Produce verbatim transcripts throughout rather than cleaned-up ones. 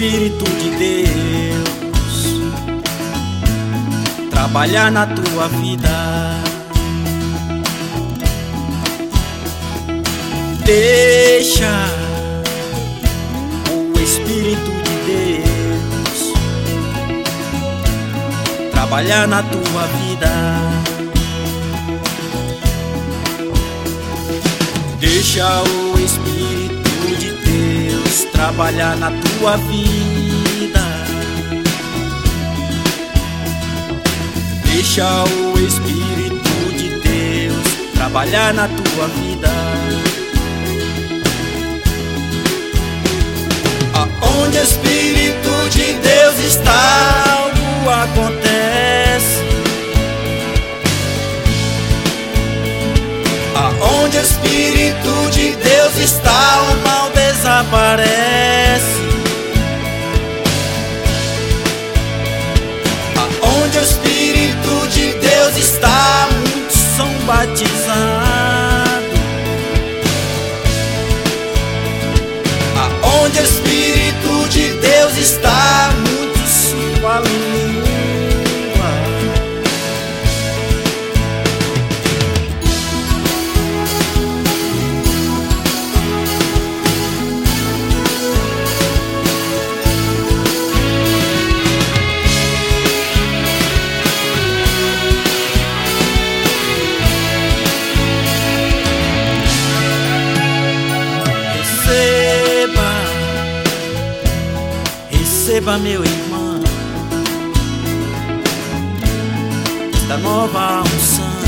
Espírito de Deus trabalhar na tua vida. Deixa o Espírito de Deus trabalhar na tua vida. Deixa o Espírito de Deus trabalhar na tua vida. Deixa o Espírito de Deus trabalhar na tua vida. Aonde o Espírito de Deus está, algo acontece. Aonde o Espírito de Deus está, o mal desaparece. Aonde o Espírito de Deus está, muitos são batizados. Aonde o Espírito de Deus está, muitos falam língua. Receba, meu irmão, esta nova unção.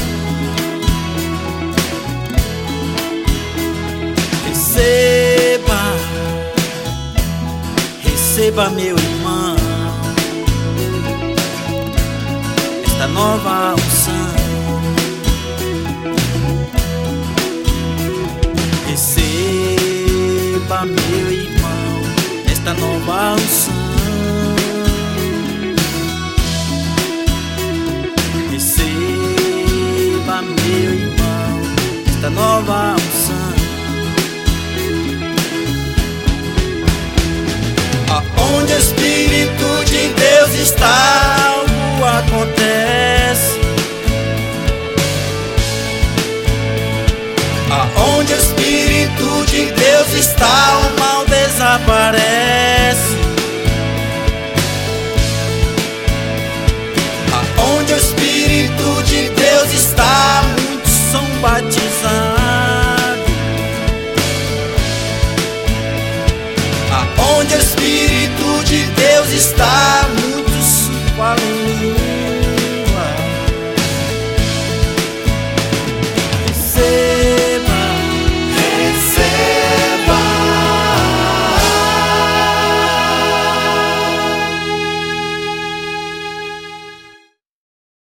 Receba, receba, meu irmão, esta nova unção. Receba, meu irmão, esta nova unção. Receba, meu irmão, esta nova